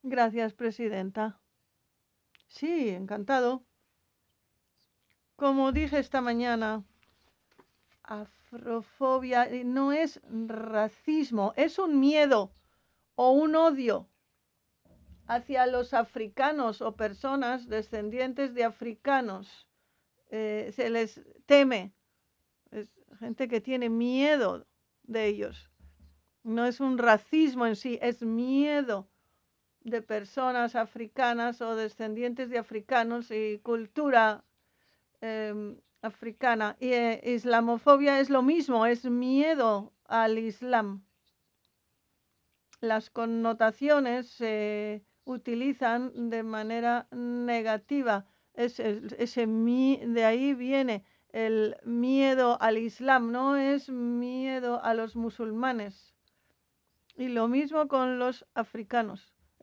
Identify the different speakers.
Speaker 1: Gracias, presidenta. Sí, encantado. Como dije esta mañana, afrofobia no es racismo, es un miedo o un odio hacia los africanos o personas descendientes de africanos. Se les teme, es gente que tiene miedo de ellos. No es un racismo en sí, es miedo de personas africanas o descendientes de africanos y cultura africana. Y islamofobia es lo mismo, es miedo al Islam. Las connotaciones se utilizan de manera negativa. De ahí viene el miedo al Islam, no es miedo a los musulmanes. Y lo mismo con los africanos.